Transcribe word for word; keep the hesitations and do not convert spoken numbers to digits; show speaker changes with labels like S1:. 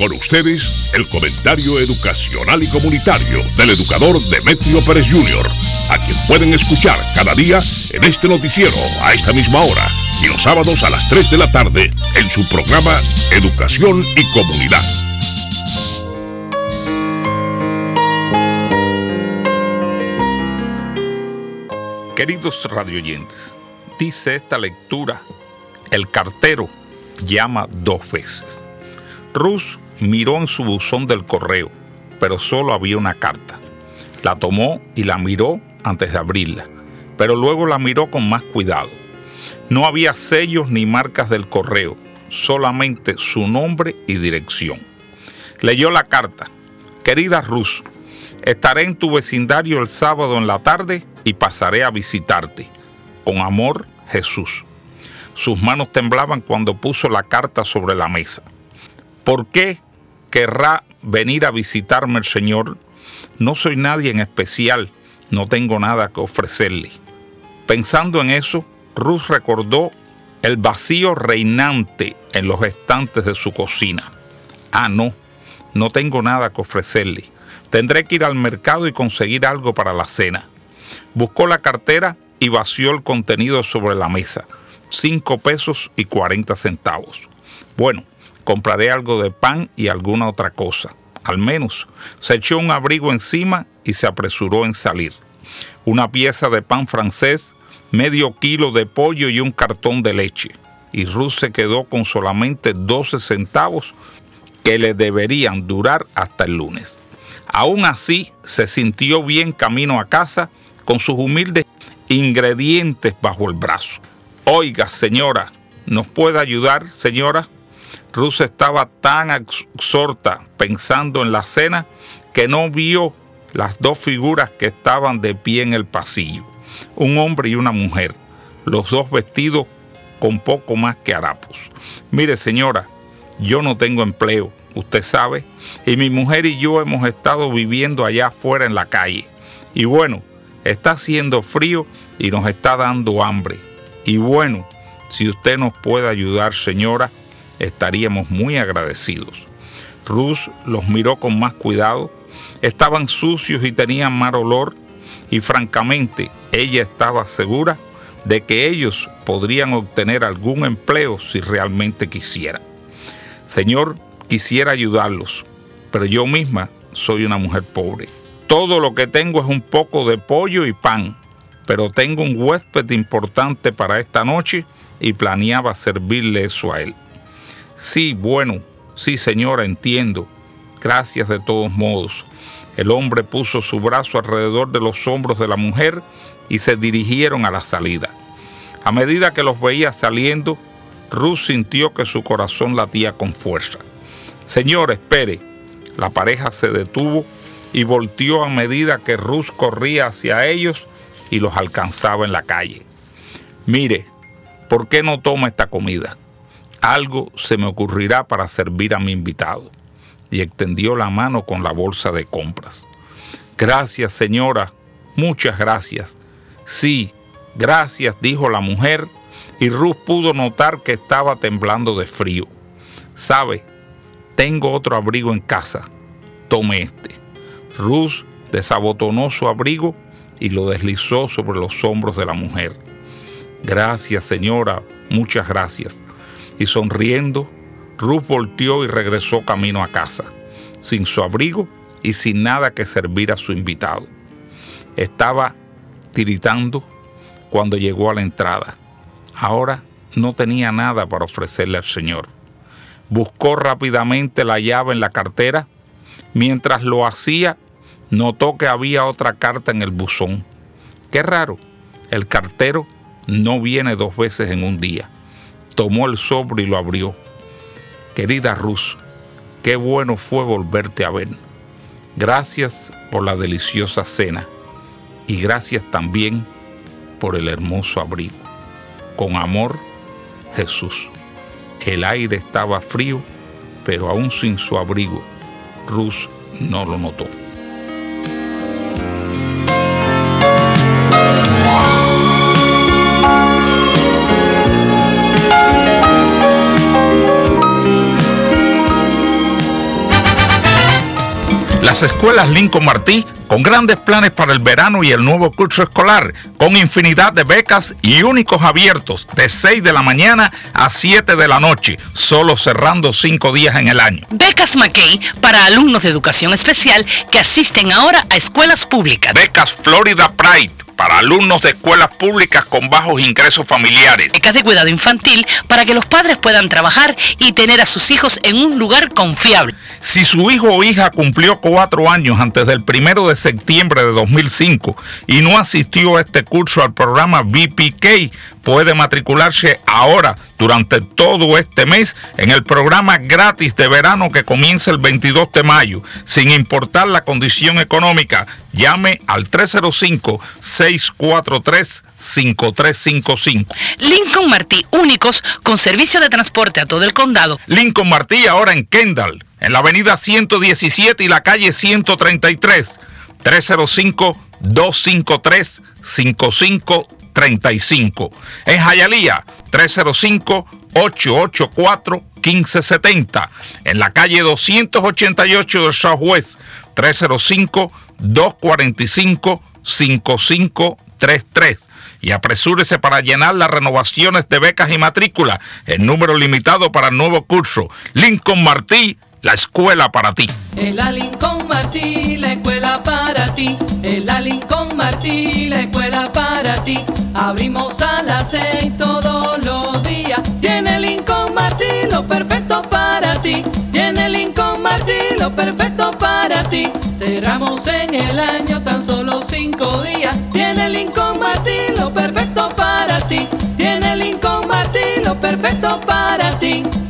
S1: Con ustedes, el comentario educacional y comunitario del educador Demetrio Pérez junior, a quien pueden escuchar cada día en este noticiero a esta misma hora y los sábados a las tres de la tarde en su programa Educación y Comunidad.
S2: Queridos radioyentes, dice esta lectura: el cartero llama dos veces. Ruth miró en su buzón del correo, pero solo había una carta. La tomó y la miró antes de abrirla, pero luego la miró con más cuidado. No había sellos ni marcas del correo, solamente su nombre y dirección. Leyó la carta: querida Ruth, estaré en tu vecindario el sábado en la tarde y pasaré a visitarte. Con amor, Jesús. Sus manos temblaban cuando puso la carta sobre la mesa. ¿Por qué querrá venir a visitarme el Señor? No soy nadie en especial, no tengo nada que ofrecerle. Pensando en eso, Ruth recordó el vacío reinante en los estantes de su cocina. Ah, no, no tengo nada que ofrecerle. Tendré que ir al mercado y conseguir algo para la cena. Buscó la cartera y vació el contenido sobre la mesa. Cinco pesos y cuarenta centavos. Bueno, compraré algo de pan y alguna otra cosa. Al menos se echó un abrigo encima y se apresuró en salir. Una pieza de pan francés, medio kilo de pollo y un cartón de leche. Y Ruth se quedó con solamente doce centavos que le deberían durar hasta el lunes. Aún así, se sintió bien camino a casa con sus humildes ingredientes bajo el brazo. Oiga, señora, ¿nos puede ayudar, señora? Ruth estaba tan absorta pensando en la cena que no vio las dos figuras que estaban de pie en el pasillo, un hombre y una mujer, los dos vestidos con poco más que harapos. Mire, señora, yo no tengo empleo, usted sabe, y mi mujer y yo hemos estado viviendo allá afuera en la calle. Y bueno, está haciendo frío y nos está dando hambre. Y bueno, si usted nos puede ayudar, señora, estaríamos muy agradecidos. Ruth los miró con más cuidado. Estaban sucios y tenían mal olor, y francamente ella estaba segura de que ellos podrían obtener algún empleo si realmente quisieran. Señor, quisiera ayudarlos, pero yo misma soy una mujer pobre. Todo lo que tengo es un poco de pollo y pan, pero tengo un huésped importante para esta noche y planeaba servirle eso a él. Sí, bueno, sí, señora, entiendo. Gracias de todos modos. El hombre puso su brazo alrededor de los hombros de la mujer y se dirigieron a la salida. A medida que los veía saliendo, Ruth sintió que su corazón latía con fuerza. Señor, espere. La pareja se detuvo y volteó a medida que Ruth corría hacia ellos y los alcanzaba en la calle. Mire, ¿por qué no toma esta comida? Algo se me ocurrirá para servir a mi invitado. Y extendió la mano con la bolsa de compras. Gracias, señora, muchas gracias. Sí, gracias, dijo la mujer, y Ruth pudo notar que estaba temblando de frío. Sabe, tengo otro abrigo en casa. Tome este. Ruth desabotonó su abrigo y lo deslizó sobre los hombros de la mujer. Gracias, señora, muchas gracias. Y sonriendo, Ruth volteó y regresó camino a casa, sin su abrigo y sin nada que servir a su invitado. Estaba tiritando cuando llegó a la entrada. Ahora no tenía nada para ofrecerle al Señor. Buscó rápidamente la llave en la cartera. Mientras lo hacía, notó que había otra carta en el buzón. Qué raro, el cartero no viene dos veces en un día. Tomó el sobre y lo abrió. Querida Ruth, qué bueno fue volverte a ver. Gracias por la deliciosa cena y gracias también por el hermoso abrigo. Con amor, Jesús. El aire estaba frío, pero aún sin su abrigo, Ruth no lo notó. Las escuelas Lincoln Martí, con grandes planes para el verano y el nuevo curso escolar, con infinidad de becas y únicos abiertos de seis de la mañana a siete de la noche, solo cerrando cinco días en el año.
S3: Becas McKay para alumnos de educación especial que asisten ahora a escuelas públicas.
S2: Becas Florida Pride para alumnos de escuelas públicas con bajos ingresos familiares.
S3: Becas de cuidado infantil para que los padres puedan trabajar y tener a sus hijos en un lugar confiable.
S2: Si su hijo o hija cumplió cuatro años antes del primero de septiembre de dos mil cinco y no asistió a este curso al programa V P K, puede matricularse ahora durante todo este mes en el programa gratis de verano que comienza el veintidós de mayo, sin importar la condición económica. Llame al tres cero cinco, seis cuatro tres, cinco tres cinco cinco.
S3: Lincoln Martí, únicos con servicio de transporte a todo el condado.
S2: Lincoln Martí ahora en Kendall, en la avenida ciento diecisiete y la calle ciento treinta y tres. tres cero cinco, dos cinco tres, cinco cinco treinta y cinco. En Hialeah, tres cero cinco, ocho ocho cuatro, uno cinco siete cero. En la calle doscientos ochenta y ocho del Southwest, tres cero cinco, dos cuatro cinco, cinco cinco tres tres. Y apresúrese para llenar las renovaciones de becas y matrícula. El número limitado para el nuevo curso. Lincoln Martí, la escuela para ti.
S4: En la Lincoln Martí, la escuela para ti. En la Lincoln Martí, la escuela para ti. Abrimos a las seis todos los días. Tiene Lincoln Martí lo perfecto para ti. Tiene Lincoln Martí lo perfecto para ti. Cerramos en el año tan solo cinco días. Tiene Lincoln Martí lo perfecto para ti. Tiene Lincoln Martí lo perfecto para ti.